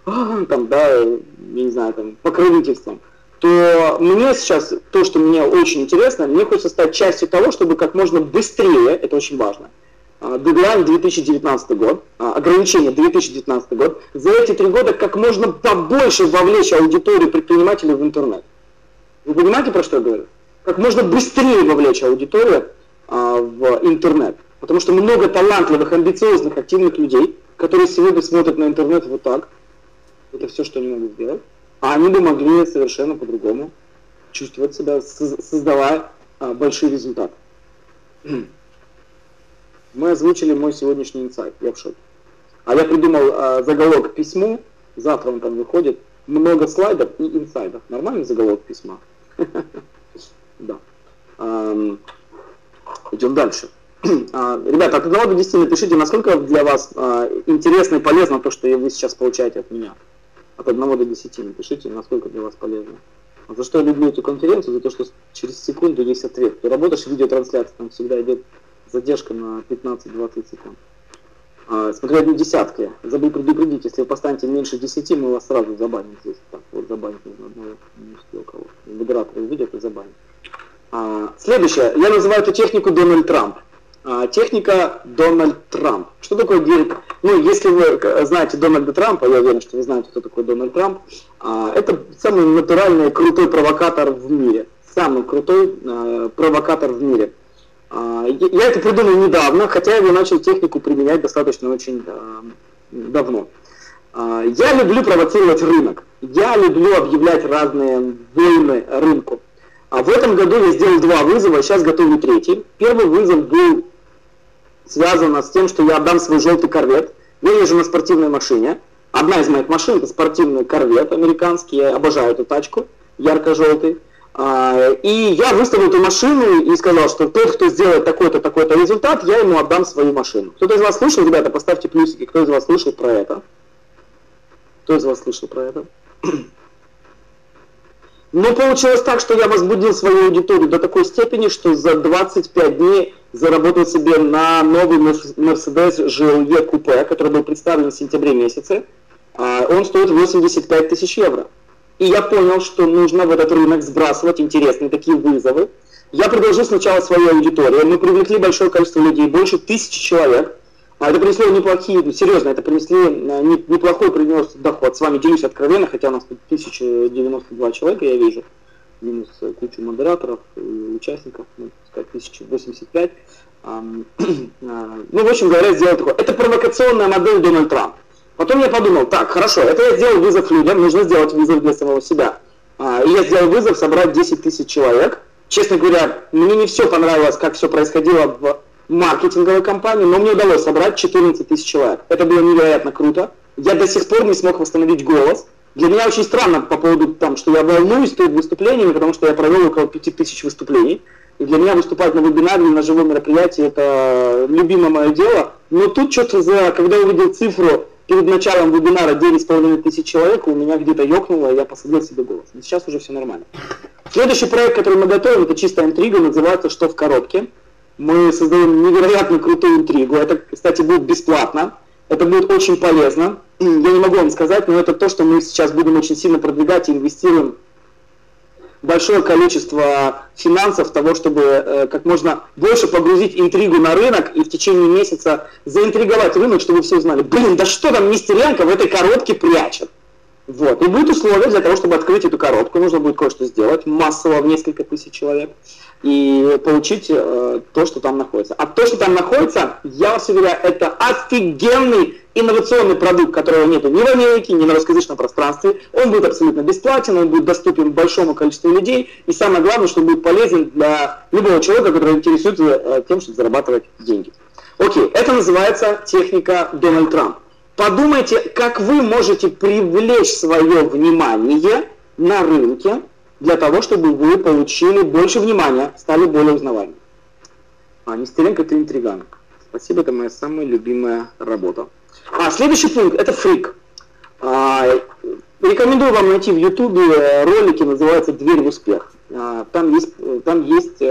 покровительством. То мне сейчас, то, что мне очень интересно, мне хочется стать частью того, чтобы как можно быстрее, это очень важно, дедлайн 2019 год, ограничение 2019 год, за эти 3 года как можно побольше вовлечь аудиторию предпринимателей в интернет. Вы понимаете, про что я говорю? Как можно быстрее вовлечь аудиторию в интернет. Потому что много талантливых, амбициозных, активных людей, которые сегодня смотрят на интернет вот так. Это все, что они могут сделать. А они бы могли совершенно по-другому чувствовать себя, создавая большие результаты. Мы озвучили мой сегодняшний инсайт. Я в шоке. А я придумал заголовок к письму. Завтра он там выходит. Много слайдов и инсайдов. Нормальный заголовок письма? Да. Идем дальше. Ребята, от 1 до 10 напишите, насколько для вас интересно и полезно то, что вы сейчас получаете от меня. От 1 до 10 напишите, насколько для вас полезно. А за что я люблю эту конференцию? За то, что через секунду есть ответ. Ты работаешь в видеотрансляции, там всегда идет задержка на 15-20 секунд. Смотрю, одни десятки. Забыл предупредить, если вы поставите меньше 10, мы вас сразу забаним здесь. Так, вот забанить нужно одного, не успел кого. Модераторы увидят и забанят. Следующее. Я называю эту технику Дональд Трамп. Техника Дональд Трамп. Что такое делить? Если вы знаете Дональда Трампа, я уверен, что вы знаете, кто такой Дональд Трамп, это самый натуральный, крутой провокатор в мире. Самый крутой провокатор в мире. Я это придумал недавно, хотя я его начал технику применять достаточно очень давно. Я люблю провоцировать рынок. Я люблю объявлять разные войны рынку. В этом году я сделал 2 вызова, сейчас готовлю 3. Первый вызов был связана с тем, что я отдам свой желтый корвет. Я езжу на спортивной машине. Одна из моих машин — это спортивный корвет американский. Я обожаю эту тачку, ярко-желтый. И я выставил эту машину и сказал, что тот, кто сделает такой-то, такой-то результат, я ему отдам свою машину. Кто-то из вас слышал, ребята, поставьте плюсики, кто из вас слышал про это? Кто из вас слышал про это? Но получилось так, что я возбудил свою аудиторию до такой степени, что за 25 дней заработал себе на новый Mercedes GLE купе, который был представлен в сентябре месяце. Он стоит 85 тысяч евро. И я понял, что нужно в этот рынок сбрасывать интересные такие вызовы. Я предложил сначала свою аудиторию. Мы привлекли большое количество людей, больше 1000 человек. Это принесло неплохие, серьезно, это принесли неплохой принес доход. С вами делюсь откровенно, хотя у нас тут 1092 человека, я вижу. Минус кучу модераторов и участников, ну, сказать, 1085. В общем говоря, сделал такое. Это провокационная модель Дональд Трамп. Потом я подумал, так, хорошо, это я сделал вызов людям, нужно сделать вызов для самого себя. И я сделал вызов собрать 10 тысяч человек. Честно говоря, мне не все понравилось, как все происходило в маркетинговой компании, но мне удалось собрать 14 тысяч человек. Это было невероятно круто. Я до сих пор не смог восстановить голос. Для меня очень странно по поводу того, что я волнуюсь перед выступлениями, потому что я провел около 5000 выступлений. И для меня выступать на вебинаре или на живом мероприятии — это любимое мое дело. Но тут что-то когда я увидел цифру перед началом вебинара 9500 человек, у меня где-то ёкнуло, и я посадил себе голос. Но сейчас уже все нормально. Следующий проект, который мы готовим, это чистая интрига, называется «Что в коробке?». Мы создаем невероятно крутую интригу. Это, кстати, будет бесплатно. Это будет очень полезно. Я не могу вам сказать, но это то, что мы сейчас будем очень сильно продвигать и инвестируем большое количество финансов в того, чтобы как можно больше погрузить интригу на рынок и в течение месяца заинтриговать рынок, чтобы все узнали, блин, да что там Нестеренко в этой коробке прячет. Вот. И будет условие для того, чтобы открыть эту коробку. Нужно будет кое-что сделать массово в несколько тысяч человек и получить то, что там находится. А то, что там находится, я вас уверяю, это офигенный инновационный продукт, которого нет ни в Америке, ни на русскоязычном пространстве. Он будет абсолютно бесплатен, он будет доступен большому количеству людей. И самое главное, что он будет полезен для любого человека, который интересуется тем, чтобы зарабатывать деньги. Окей, это называется техника Дональд Трамп. Подумайте, как вы можете привлечь свое внимание на рынке для того, чтобы вы получили больше внимания, стали более узнаваемыми. Нестеренко — это интриган. Спасибо, это моя самая любимая работа. Следующий пункт — это фрик. Рекомендую вам найти в Ютубе ролики, называются «Дверь в успех». Там есть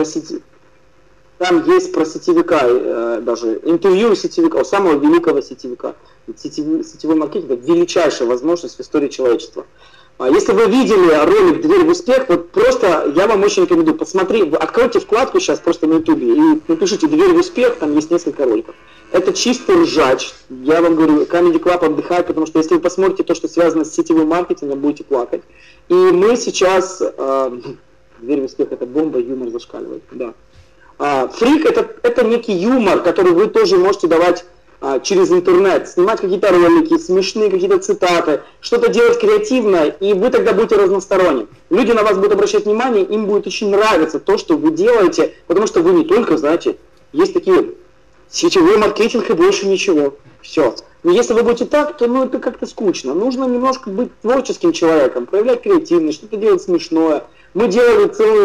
про сетевика, даже интервью сетевика, самого великого сетевика. Сетевой маркетинг — это величайшая возможность в истории человечества. Если вы видели ролик «Дверь в успех», вот просто я вам очень рекомендую, откройте вкладку сейчас просто на ютубе и напишите «Дверь в успех», там есть несколько роликов. Это чистый ржач. Я вам говорю, Comedy Club отдыхает, потому что если вы посмотрите то, что связано с сетевым маркетингом, будете плакать. И мы сейчас... «Дверь в успех» — это бомба, юмор зашкаливает. Да. Фрик — это некий юмор, который вы тоже можете давать через интернет, снимать какие-то ролики, смешные какие-то цитаты, что-то делать креативное, и вы тогда будете разносторонним. Люди на вас будут обращать внимание, им будет очень нравиться то, что вы делаете, потому что вы не только, знаете, есть такие сетевой маркетинг и больше ничего. Все. Но если вы будете так, то это как-то скучно. Нужно немножко быть творческим человеком, проявлять креативность, что-то делать смешное. Мы делали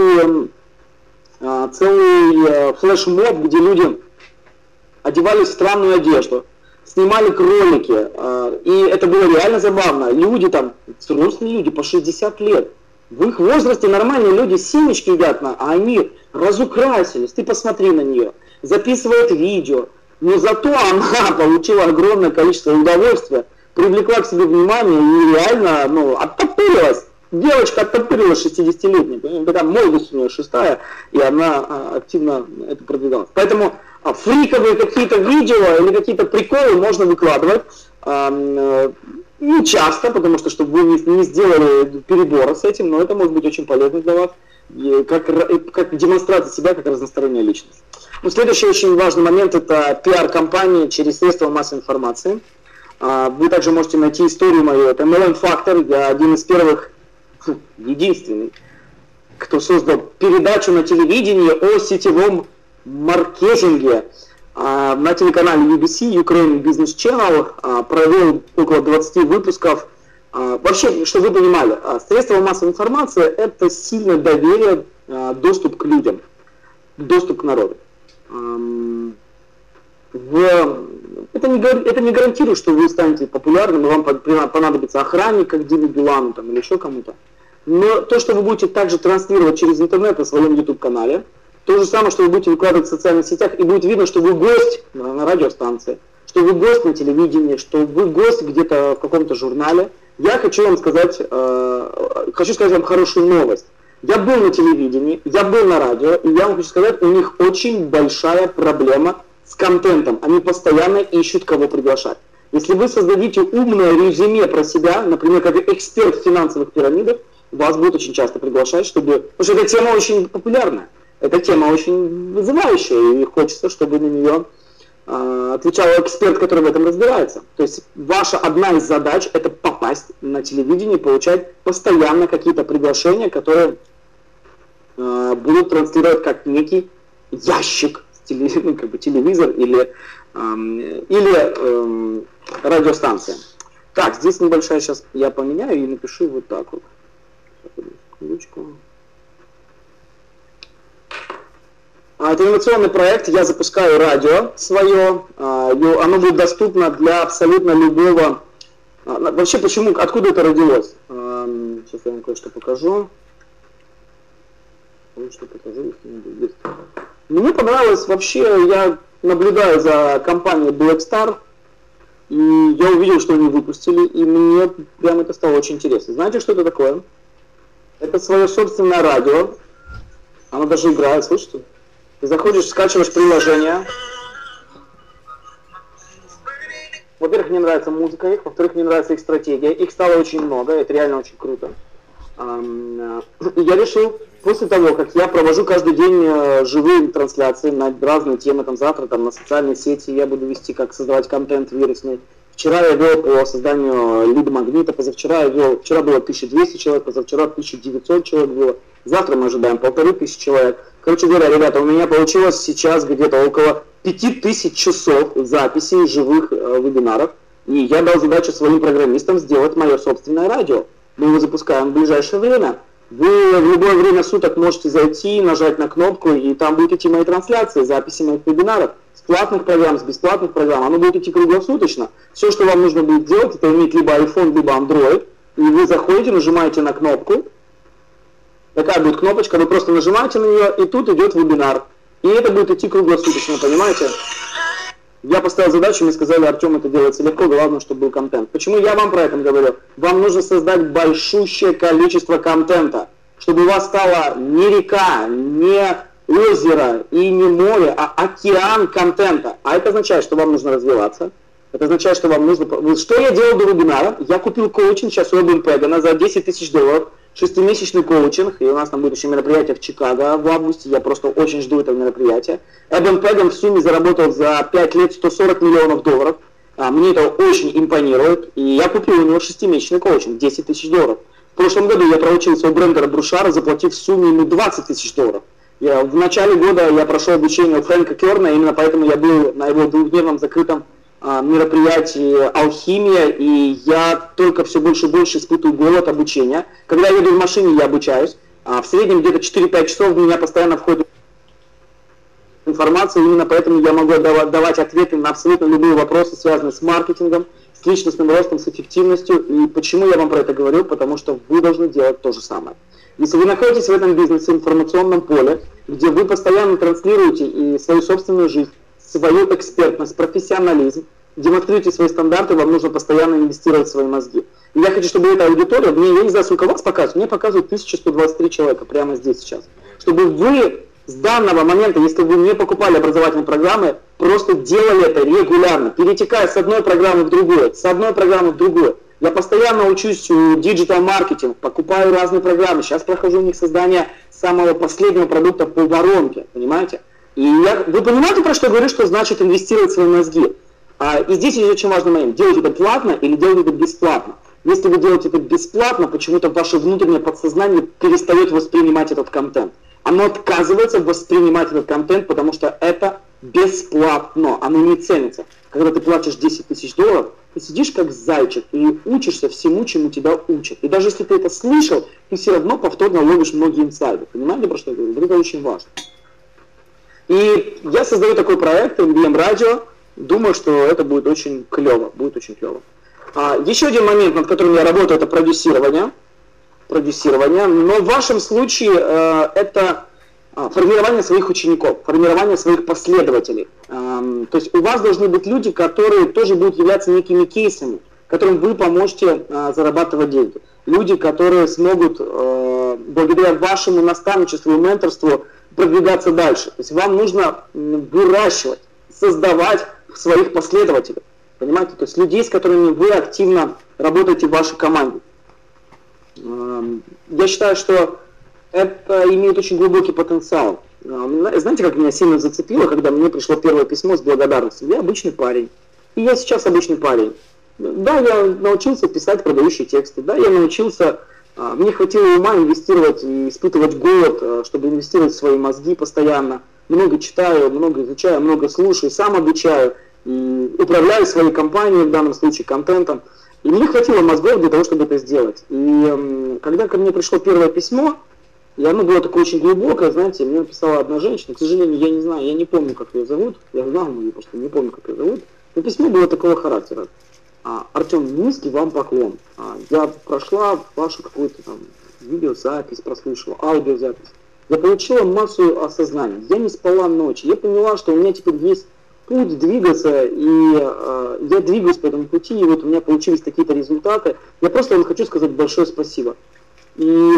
целый флешмоб, где люди одевались в странную одежду, снимали кролики, и это было реально забавно. Люди там, взрослые люди по 60 лет, в их возрасте нормальные люди семечки едят, а они разукрасились, ты посмотри на нее, записывает видео, но зато она получила огромное количество удовольствия, привлекла к себе внимание и реально оттопырилась. Девочка оттопырилась 60-летняя, такая молодость у нее 6-я, и она активно это продвигалась. Поэтому фриковые какие-то видео или какие-то приколы можно выкладывать не часто, потому что чтобы вы не сделали перебора с этим, но это может быть очень полезно для вас, как демонстрация себя как разносторонняя личность. Следующий очень важный момент — это пиар-компании через средства массовой информации. Вы также можете найти историю мою, это MLM Factor, я один из первых, единственный, кто создал передачу на телевидении о сетевом маркетинге. на телеканале UBC, Ukraine Business Channel, провел около 20 выпусков. Вообще, чтобы вы понимали, средства массовой информации – это сильное доверие, доступ к людям, доступ к народу. Это не гарантирует, что вы станете популярным, и вам понадобится охранник, как Диме Билану там, или еще кому-то. Но то, что вы будете также транслировать через интернет на своем YouTube-канале, то же самое, что вы будете выкладывать в социальных сетях, и будет видно, что вы гость на радиостанции, что вы гость на телевидении, что вы гость где-то в каком-то журнале. Я хочу вам сказать, вам хорошую новость. Я был на телевидении, я был на радио, и я вам хочу сказать, у них очень большая проблема с контентом. Они постоянно ищут, кого приглашать. Если вы создадите умное резюме про себя, например, как эксперт в финансовых пирамидах, вас будут очень часто приглашать, потому что эта тема очень популярная. Эта тема очень вызывающая, и хочется, чтобы на нее отвечал эксперт, который в этом разбирается. То есть ваша одна из задач – это попасть на телевидение и получать постоянно какие-то приглашения, которые будут транслировать как некий ящик, телевизор или радиостанция. Так, здесь небольшая, сейчас я поменяю и напишу вот так вот. Ключку. Это инновационный проект, я запускаю радио свое, оно будет доступно для абсолютно любого... Вообще, почему, откуда это родилось? Сейчас я вам кое-что покажу. Мне понравилось, вообще, я наблюдаю за компанией Blackstar, и я увидел, что они выпустили, и мне прям это стало очень интересно. Знаете, что это такое? Это свое собственное радио, оно даже играет, слышите? Ты заходишь, скачиваешь приложение. Во-первых, мне нравится музыка их, во-вторых, мне нравится их стратегия. Их стало очень много, это реально очень круто. И я решил, после того, как я провожу каждый день живые трансляции на разные темы, там завтра там, на социальные сети я буду вести, как создавать контент вирусный. Вчера я вел по созданию лид-магнита, вчера было 1200 человек, позавчера 1900 человек было. Завтра мы ожидаем 1500 человек. Короче говоря, ребята, у меня получилось сейчас где-то около 5000 часов записей живых вебинаров. И я дал задачу своим программистам сделать мое собственное радио. Мы его запускаем в ближайшее время. Вы в любое время суток можете зайти, нажать на кнопку, и там будут идти мои трансляции, записи моих вебинаров. С платных программ, с бесплатных программ. Оно будет идти круглосуточно. Все, что вам нужно будет делать, это иметь либо iPhone, либо Android. И вы заходите, нажимаете на кнопку. Такая будет кнопочка, вы просто нажимаете на нее, и тут идет вебинар. И это будет идти круглосуточно, понимаете? Я поставил задачу, мне сказали, Артем, это делается легко, главное, чтобы был контент. Почему я вам про это говорю? Вам нужно создать большущее количество контента, чтобы у вас стала не река, не озеро и не море, а океан контента. А это означает, что вам нужно развиваться. Это означает, что вам нужно... Что я делал до вебинара? Я купил коучинг сейчас у Эбен Пегана за $10 000. 6-месячный коучинг, и у нас там будет еще мероприятие в Чикаго в августе, я просто очень жду этого мероприятия. Эбен Пеган в сумме заработал за 5 лет $140 миллионов. Мне это очень импонирует, и я купил у него 6-месячный коучинг, $10 000. В прошлом году я проучился у Брендера Брушара, заплатив в сумме ему $20 000. В начале года я прошел обучение у Фрэнка Керна, именно поэтому я был на его двухдневном закрытом мероприятии «Алхимия», и я только все больше и больше испытываю голод обучения. Когда я еду в машине, я обучаюсь. В среднем где-то 4-5 часов в меня постоянно входит информация, именно поэтому я могу давать ответы на абсолютно любые вопросы, связанные с маркетингом, с личностным ростом, с эффективностью. И почему я вам про это говорю? Потому что вы должны делать то же самое. Если вы находитесь в этом бизнесе, информационном поле, где вы постоянно транслируете и свою собственную жизнь, свою экспертность, профессионализм, демонстрируйте свои стандарты, вам нужно постоянно инвестировать в свои мозги. И я хочу, чтобы эта аудитория, я не знаю, сколько вас показывает, мне показывают 1123 человека прямо здесь сейчас. Чтобы вы с данного момента, если вы не покупали образовательные программы, просто делали это регулярно, перетекая с одной программы в другую, с одной программы в другую. Я постоянно учусь диджитал-маркетинг, покупаю разные программы, сейчас прохожу у них создание самого последнего продукта по воронке, понимаете? И вы понимаете, про что я говорю, что значит инвестировать в свои мозги? И здесь есть очень важный момент. Делать это платно или делать это бесплатно. Если вы делаете это бесплатно, почему-то ваше внутреннее подсознание перестает воспринимать этот контент. Оно отказывается воспринимать этот контент, потому что это бесплатно, оно не ценится. Когда ты платишь $10 тысяч, ты сидишь как зайчик и учишься всему, чему тебя учат. И даже если ты это слышал, ты все равно повторно ловишь многие инсайды. Понимаете, про что я говорю? Это очень важно. И я создаю такой проект MBM Radio. Думаю, что это будет очень клево. Еще один момент, над которым я работаю, это продюсирование. Но в вашем случае это формирование своих учеников, формирование своих последователей. То есть у вас должны быть люди, которые тоже будут являться некими кейсами, которым вы поможете зарабатывать деньги. Люди, которые смогут благодаря вашему наставничеству и менторству продвигаться дальше. То есть вам нужно выращивать, создавать своих последователей. Понимаете? То есть людей, с которыми вы активно работаете в вашей команде. Я считаю, что это имеет очень глубокий потенциал. Знаете, как меня сильно зацепило, когда мне пришло первое письмо с благодарностью? Я обычный парень. И я сейчас обычный парень. Да, я научился писать продающие тексты. Да, я научился, мне хватило ума инвестировать и испытывать голод, чтобы инвестировать в свои мозги постоянно. Много читаю, много изучаю, много слушаю, сам обучаю. И управляю своей компанией, в данном случае контентом. И мне хватило мозгов для того, чтобы это сделать. И когда ко мне пришло первое письмо, и оно было такое очень глубокое, знаете, мне написала одна женщина, к сожалению, я не знаю, я не помню, как ее зовут, я знал ее, просто не помню, как ее зовут, но письмо было такого характера. Артем, низкий вам поклон. Я прошла вашу какую-то там видеозапись, прослушала, аудиозапись. Я получила массу осознаний, я не спала ночи, я поняла, что у меня теперь есть путь двигаться, и я двигаюсь по этому пути, и вот у меня получились такие-то результаты. Я просто вам хочу сказать большое спасибо. И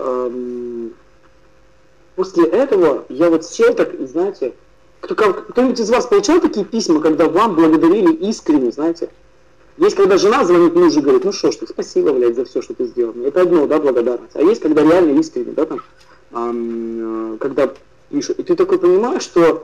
после этого я вот сел так, и знаете, кто-нибудь из вас получал такие письма, когда вам благодарили искренне, знаете? Есть, когда жена звонит мужу и говорит, ну что ж ты, спасибо, блядь, за все, что ты сделал. Это одно, да, благодарность. А есть, когда реально искренне, да, там, когда пишут. И ты такой понимаешь, что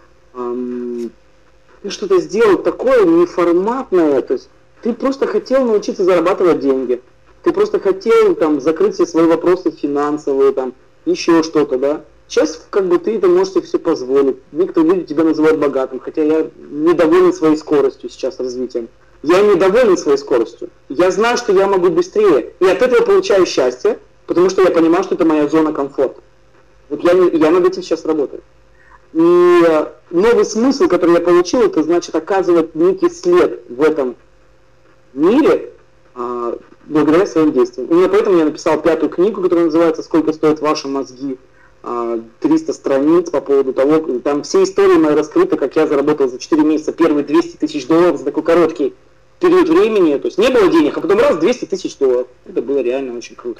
ты что-то сделал такое неформатное, то есть ты просто хотел научиться зарабатывать деньги. Ты просто хотел там закрыть все свои вопросы финансовые, там, еще что-то, да. Сейчас как бы ты это можешь себе все позволить. Некоторые люди тебя называют богатым, хотя я недоволен своей скоростью сейчас развитием. Я недоволен своей скоростью. Я знаю, что я могу быстрее. И от этого получаю счастье, потому что я понимаю, что это моя зона комфорта. Вот я над этим сейчас работаю. И новый смысл, который я получил, это значит оказывать некий след в этом мире, благодаря своим действиям. Именно поэтому я написал 5-ю книгу, которая называется «Сколько стоят ваши мозги?». 300 страниц по поводу того, там все истории мои раскрыты, как я заработал за 4 месяца первые $200 тысяч за такой короткий период времени. То есть не было денег, а потом раз $200 тысяч. Это было реально очень круто.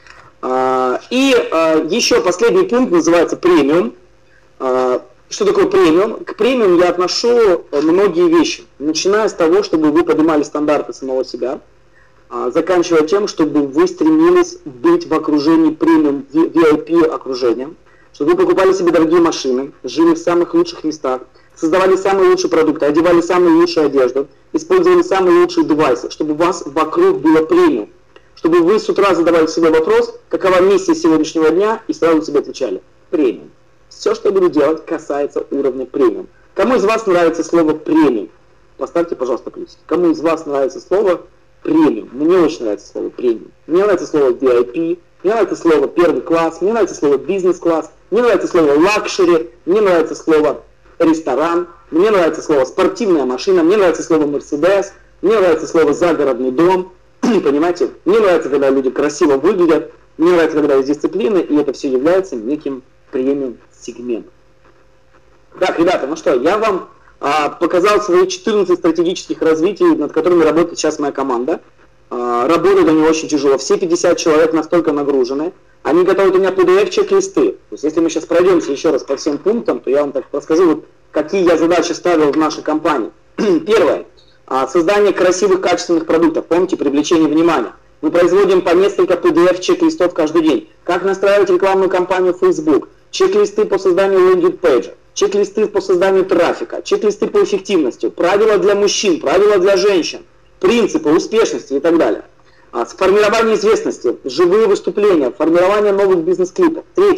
И еще последний пункт называется премиум. Что такое премиум? К премиум я отношу многие вещи, начиная с того, чтобы вы поднимали стандарты самого себя, заканчивая тем, чтобы вы стремились быть в окружении премиум, VIP окружением, чтобы вы покупали себе дорогие машины, жили в самых лучших местах, создавали самые лучшие продукты, одевали самую лучшую одежду, использовали самые лучшие девайсы, чтобы у вас вокруг было премиум, чтобы вы с утра задавали себе вопрос, какова миссия сегодняшнего дня, и сразу себе отвечали премиум. Все, что я буду делать, касается уровня премиум. Кому из вас нравится слово премиум? Поставьте, пожалуйста, плюс. Кому из вас нравится слово премиум? Мне очень нравится слово премиум. Мне нравится слово VIP, мне нравится слово первый класс, мне нравится слово бизнес-класс, мне нравится слово лакшери, мне нравится слово ресторан, мне нравится слово спортивная машина, мне нравится слово Мерседес, мне нравится слово загородный дом. Понимаете? Мне нравится, когда люди красиво выглядят, мне нравится, когда есть дисциплина, и это все является неким премиум-сегментом. Так, ребята, ну что, я вам показал свои 14 стратегических развитий, над которыми работает сейчас моя команда. Работают они очень тяжело. Все 50 человек настолько нагружены. Они готовят у меня PDF-чек-листы. То есть, если мы сейчас пройдемся еще раз по всем пунктам, то я вам так расскажу, вот, какие я задачи ставил в нашей компании. Первое. Создание красивых, качественных продуктов. Помните, привлечение внимания. Мы производим по несколько PDF-чек-листов каждый день. Как настраивать рекламную кампанию в Facebook. Чек-листы по созданию лендинг-пейджа. Чек-листы по созданию трафика. Чек-листы по эффективности. Правила для мужчин, правила для женщин. Принципы успешности и так далее. Формирование известности, живые выступления, формирование новых бизнес-клипов. Третье.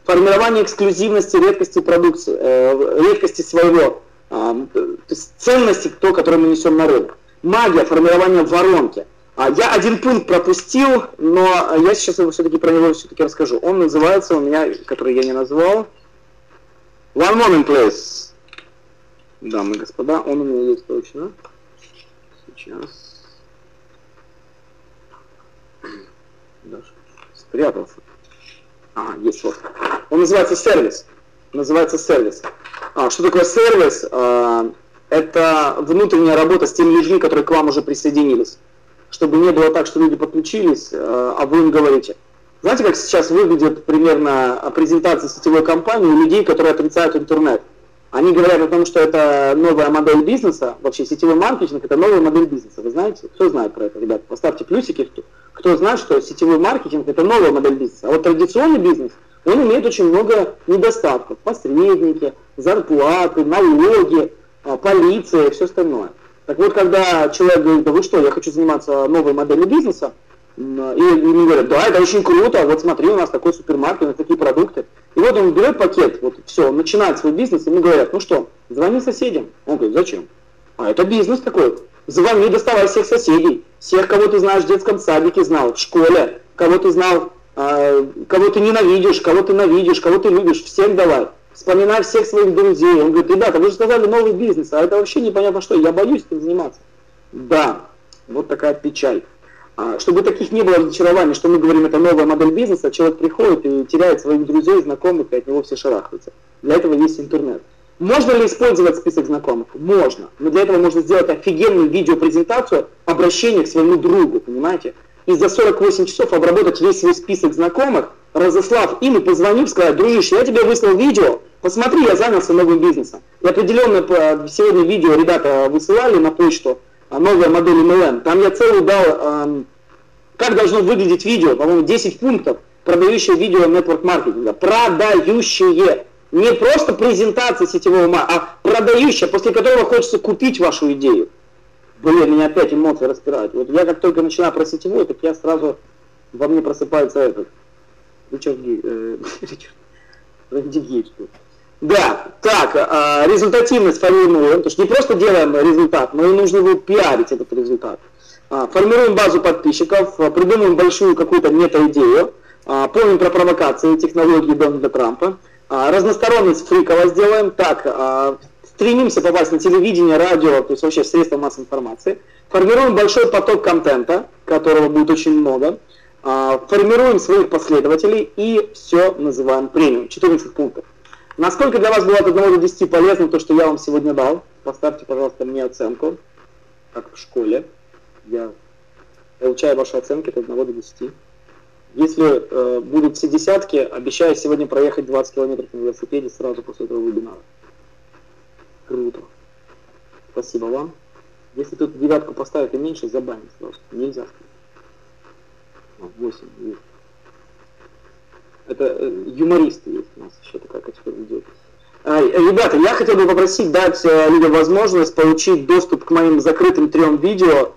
формирование эксклюзивности, редкости продукции, редкости своего, то есть ценности, то, которое мы несем на рынок. Магия, формирование воронки. Я один пункт пропустил, но я сейчас все-таки про него все-таки расскажу. Он называется у меня, который я не назвал, One Moment, please. Дамы и господа, он у меня есть точно. Сейчас. Даже спрятался. Есть вот. Он называется сервис. Что такое сервис? Это внутренняя работа с теми людьми, которые к вам уже присоединились. Чтобы не было так, что люди подключились, а вы им говорите. Знаете, как сейчас выглядит примерно презентация сетевой компании у людей, которые отрицают интернет? Они говорят о том, что это новая модель бизнеса, вообще сетевой маркетинг это новая модель бизнеса. Вы знаете? Кто знает про это, ребята? Поставьте плюсики. Кто знает, что сетевой маркетинг это новая модель бизнеса. А вот традиционный бизнес, он имеет очень много недостатков. Посредники, зарплаты, налоги, полиция и все остальное. Так вот, когда человек говорит, да вы что, я хочу заниматься новой моделью бизнеса, и ему говорят, да, это очень круто, вот смотри, у нас такой супермаркет, у нас такие продукты. И вот он берет пакет, вот все, он начинает свой бизнес, ему говорят, ну что, звони соседям. Он говорит, зачем? Это бизнес такой. Звони, доставай всех соседей, всех, кого ты знаешь в детском садике знал, в школе, кого ты знал, кого ты ненавидишь, кого ты любишь, всем давай. Вспоминай всех своих друзей. Он говорит, ребята, вы же сказали новый бизнес, а это вообще непонятно что, я боюсь этим заниматься. Да, вот такая печаль. Чтобы таких не было разочарований, что мы говорим, это новая модель бизнеса, человек приходит и теряет своих друзей, знакомых, и от него все шарахаются. Для этого есть интернет. Можно ли использовать список знакомых? Можно. Но для этого можно сделать офигенную видеопрезентацию обращения к своему другу, понимаете? И за 48 часов обработать весь свой список знакомых, разослав им и позвонив, сказать, дружище, я тебе выслал видео, посмотри, я занялся новым бизнесом. И определенно сегодня видео ребята высылали на почту, новая модель MLM. Там я целый дал, как должно выглядеть видео, по-моему, 10 пунктов, продающее видео нетворк-маркетинга. Продающее. Не просто презентация сетевого маркетинга, а продающее, после которого хочется купить вашу идею. Блин, меня опять эмоции распирают. Вот я как только начинаю про сетевой, так я сразу, во мне просыпается этот, Рэнди Гейдж. Да, так, результативность формируем, потому что не просто делаем результат, но и нужно его пиарить, этот результат. Формируем базу подписчиков, придумаем большую какую-то мета-идею, помним про провокации, технологии Дональда Трампа, разносторонность фриково сделаем, так, стремимся попасть на телевидение, радио, то есть вообще в средства массовой информации, формируем большой поток контента, которого будет очень много, формируем своих последователей и все называем премиум. 14 пунктов. Насколько для вас было от 1 до 10 полезно то, что я вам сегодня дал? Поставьте, пожалуйста, мне оценку, как в школе. Я получаю ваши оценки от 1 до 10. Если будут все десятки, обещаю сегодня проехать 20 километров на велосипеде сразу после этого вебинара. Круто. Спасибо вам. Если тут девятку поставят и меньше, забанят сразу. Нельзя сказать. 8 есть. Это юмористы есть у нас еще такая категория идет. Ребята, я хотел бы попросить дать людям возможность получить доступ к моим закрытым 3 видео